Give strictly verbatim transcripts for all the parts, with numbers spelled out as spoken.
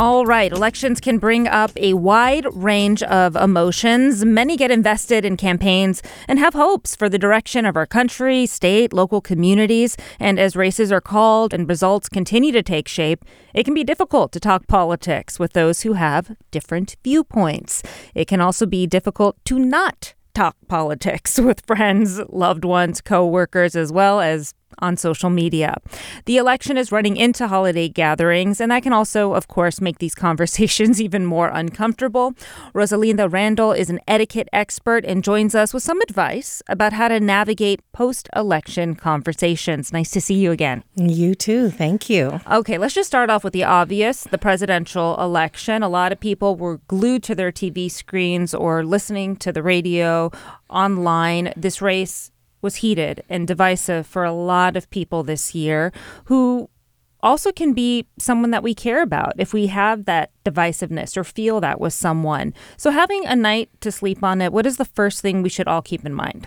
All right. Elections can bring up a wide range of emotions. Many get invested in campaigns and have hopes for the direction of our country, state, local communities. And as races are called and results continue to take shape, it can be difficult to talk politics with those who have different viewpoints. It can also be difficult to not talk politics with friends, loved ones, co-workers, as well as on social media. The election is running into holiday gatherings, and that can also, of course, make these conversations even more uncomfortable. Rosalinda Randall is an etiquette expert and joins us with some advice about how to navigate post-election conversations. Nice to see you again. You too. Thank you. Okay, let's just start off with the obvious, the presidential election. A lot of people were glued to their T V screens or listening to the radio, online. This race was heated and divisive for a lot of people this year who also can be someone that we care about if we have that divisiveness or feel that with someone. So having a night to sleep on it, what is the first thing we should all keep in mind?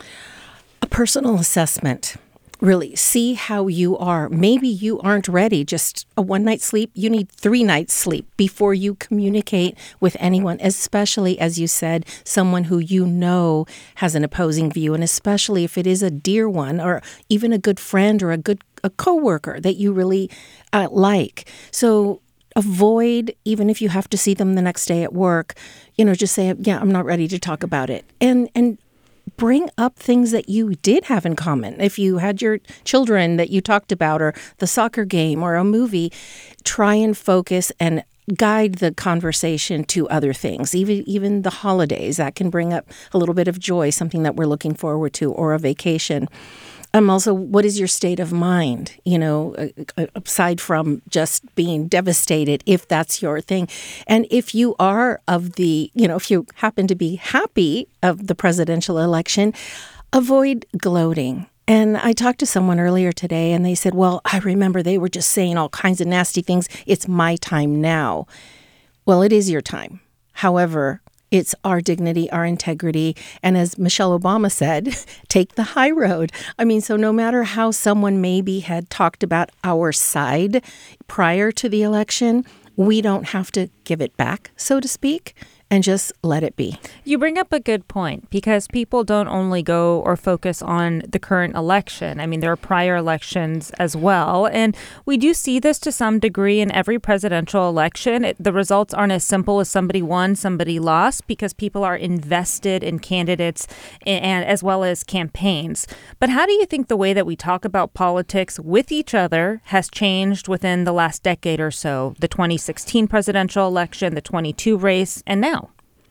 A personal assessment. Really see how you are. Maybe you aren't ready. Just a one night sleep. You need three nights sleep before you communicate with anyone, especially, as you said, someone who you know has an opposing view, and especially if it is a dear one or even a good friend or a good a coworker that you really uh, like. So avoid, even if you have to see them the next day at work, you know, just say, yeah, I'm not ready to talk about it. And and bring up things that you did have in common. If you had your children that you talked about, or the soccer game or a movie, try and focus and guide the conversation to other things, even even the holidays. That can bring up a little bit of joy, something that we're looking forward to, or a vacation. Um, also, what is your state of mind, you know, aside from just being devastated, if that's your thing? And if you are of the, you know, if you happen to be happy of the presidential election, avoid gloating. And I talked to someone earlier today and they said, well, I remember they were just saying all kinds of nasty things. It's my time now. Well, it is your time. However, it's our dignity, our integrity. And as Michelle Obama said, take the high road. I mean, so no matter how someone maybe had talked about our side prior to the election, we don't have to give it back, so to speak, and just let it be. You bring up a good point, because people don't only go or focus on the current election. I mean, there are prior elections as well. And we do see this to some degree in every presidential election. It, the results aren't as simple as somebody won, somebody lost, because people are invested in candidates and as well as campaigns. But how do you think the way that we talk about politics with each other has changed within the last decade or so? The twenty sixteen presidential election, the twenty-two race, and now?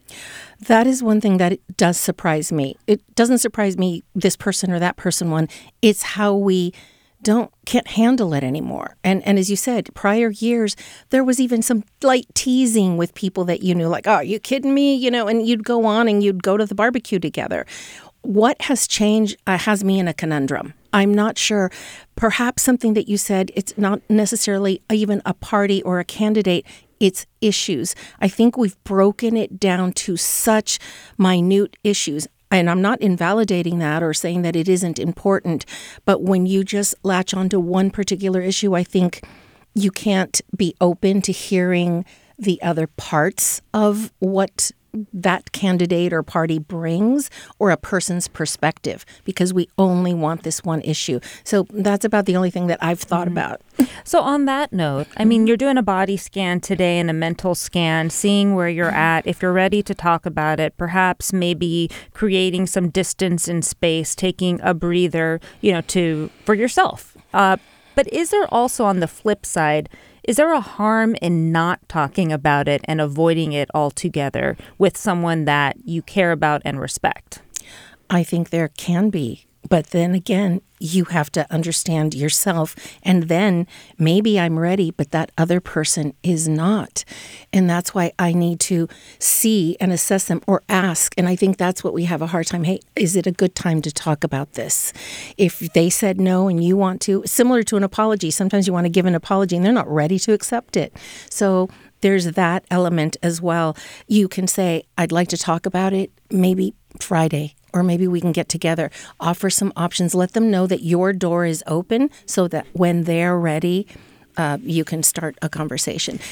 That is one thing that does surprise me. It doesn't surprise me this person or that person won. It's how we don't can't handle it anymore. And and as you said, prior years, there was even some light teasing with people that you knew, like, oh, are you kidding me? You know, and you'd go on and you'd go to the barbecue together. What has changed uh, has me in a conundrum. I'm not sure. Perhaps something that you said, it's not necessarily even a party or a candidate. It's issues. I think we've broken it down to such minute issues. And I'm not invalidating that or saying that it isn't important. But when you just latch onto one particular issue, I think you can't be open to hearing the other parts of what that candidate or party brings, or a person's perspective, because we only want this one issue. So that's about the only thing that I've thought mm-hmm. about. So on that note, I mean, you're doing a body scan today and a mental scan, seeing where you're at. If you're ready to talk about it, perhaps maybe creating some distance in space, taking a breather, you know, to for yourself. Uh, but is there also, on the flip side, is there a harm in not talking about it and avoiding it altogether with someone that you care about and respect? I think there can be. But then again, you have to understand yourself. And then maybe I'm ready, but that other person is not. And that's why I need to see and assess them or ask. And I think that's what we have a hard time. Hey, is it a good time to talk about this? If they said no and you want to, similar to an apology, sometimes you want to give an apology and they're not ready to accept it. So there's that element as well. You can say, I'd like to talk about it, maybe Friday. Or maybe we can get together, offer some options, let them know that your door is open so that when they're ready, uh, you can start a conversation.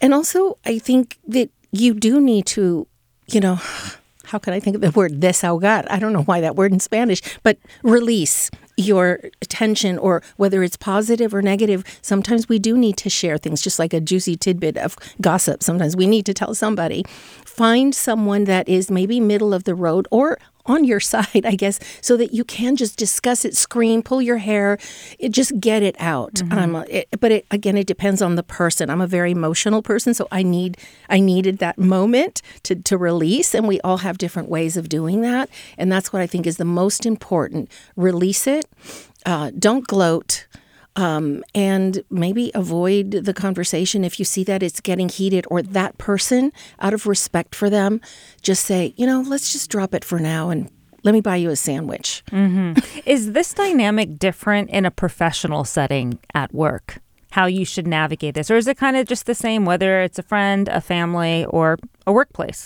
And also, I think that you do need to, you know, how can I think of the word desahogar? I don't know why that word in Spanish, but release your tension, or whether it's positive or negative. Sometimes we do need to share things, just like a juicy tidbit of gossip. Sometimes we need to tell somebody. Find someone that is maybe middle of the road or on your side, I guess, so that you can just discuss it, scream, pull your hair, it, just get it out. Mm-hmm. Um, it, but it, again, it depends on the person. I'm a very emotional person, so I need I needed that moment to, to release, and we all have different ways of doing that. And that's what I think is the most important. Release it. Uh, don't gloat. Um, and maybe avoid the conversation if you see that it's getting heated, or that person, out of respect for them, just say, you know, let's just drop it for now and let me buy you a sandwich. Mm-hmm. Is this dynamic different in a professional setting at work? How you should navigate this? Or is it kind of just the same, whether it's a friend, a family, or a workplace?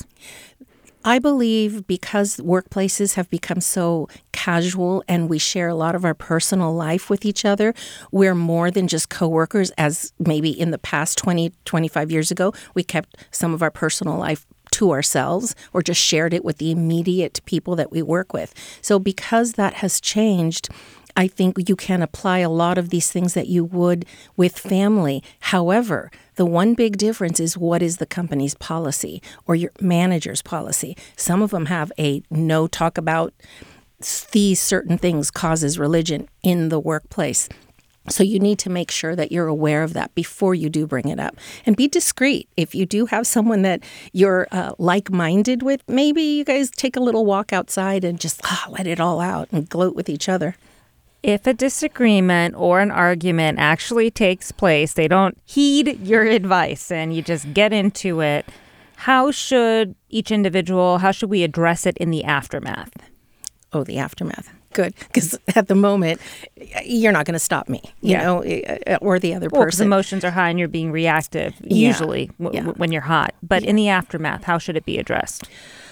I believe because workplaces have become so casual and we share a lot of our personal life with each other, we're more than just coworkers, as maybe in the past twenty, twenty-five years ago, we kept some of our personal life to ourselves or just shared it with the immediate people that we work with. So because that has changed, I think you can apply a lot of these things that you would with family. However, the one big difference is, what is the company's policy or your manager's policy? Some of them have a no talk about these certain things causes religion in the workplace. So you need to make sure that you're aware of that before you do bring it up. And be discreet. If you do have someone that you're uh, like-minded with, maybe you guys take a little walk outside and just ah, let it all out and gloat with each other. If a disagreement or an argument actually takes place, they don't heed your advice and you just get into it, how should each individual, how should we address it in the aftermath? Oh, the aftermath. Good. Because at the moment, you're not going to stop me, you yeah. know, or the other well, person. Emotions are high and you're being reactive, yeah. usually, w- yeah. w- when you're hot. But yeah. in the aftermath, how should it be addressed?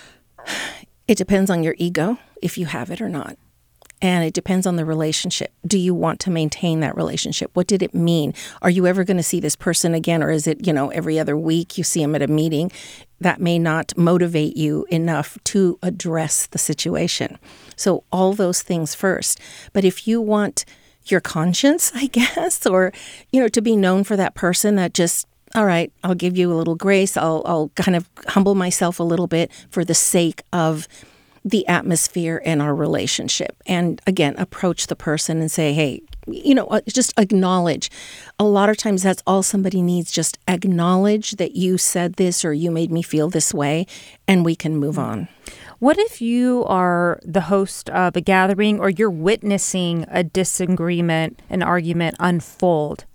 It depends on your ego, if you have it or not. And it depends on the relationship. Do you want to maintain that relationship? What did it mean? Are you ever going to see this person again? Or is it, you know, every other week you see them at a meeting? That may not motivate you enough to address the situation. So all those things first. But if you want your conscience, I guess, or, you know, to be known for that person that just, all right, I'll give you a little grace. I'll, I'll kind of humble myself a little bit for the sake of the atmosphere and our relationship. And again, approach the person and say, hey, you know, just acknowledge. A lot of times that's all somebody needs. Just acknowledge that you said this or you made me feel this way, and we can move on. What if you are the host of a gathering or you're witnessing a disagreement, an argument unfold?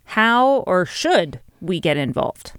How or should we get involved?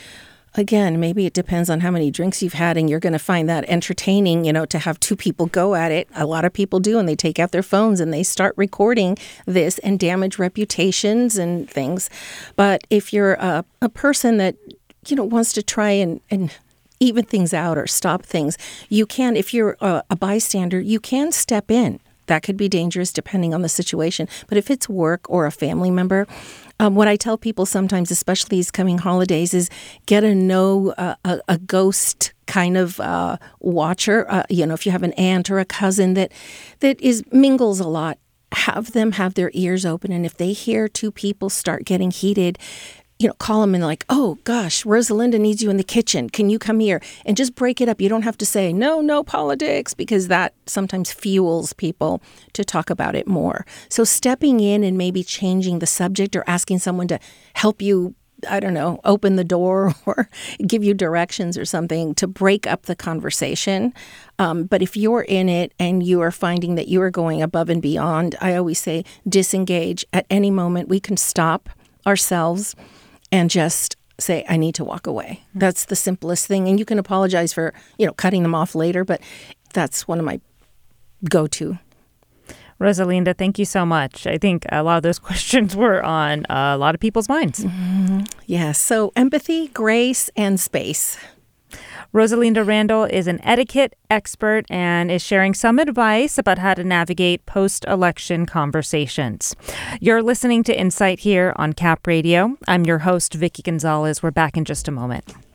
Again, maybe it depends on how many drinks you've had, and you're going to find that entertaining, you know, to have two people go at it. A lot of people do, and they take out their phones and they start recording this and damage reputations and things. But if you're a, a person that, you know, wants to try and, and even things out or stop things, you can, if you're a, a bystander, you can step in. That could be dangerous depending on the situation. But if it's work or a family member, Um, what I tell people sometimes, especially these coming holidays, is get a know uh, a, a ghost kind of uh, watcher. Uh, you know, if you have an aunt or a cousin that that is mingles a lot, have them have their ears open. And if they hear two people start getting heated, you know, call them and like, oh, gosh, Rosalinda needs you in the kitchen. Can you come here? And just break it up. You don't have to say, no, no politics, because that sometimes fuels people to talk about it more. So stepping in and maybe changing the subject or asking someone to help you, I don't know, open the door or give you directions or something to break up the conversation. Um, but if you're in it and you are finding that you are going above and beyond, I always say disengage. At any moment, we can stop ourselves and just say, I need to walk away. That's the simplest thing. And you can apologize for, you know, cutting them off later, but that's one of my go-to. Rosalinda, thank you so much. I think a lot of those questions were on a lot of people's minds. Mm-hmm. Yes. So empathy, grace, and space. Rosalinda Randall is an etiquette expert and is sharing some advice about how to navigate post-election conversations. You're listening to Insight here on Cap Radio. I'm your host, Vicky Gonzalez. We're back in just a moment.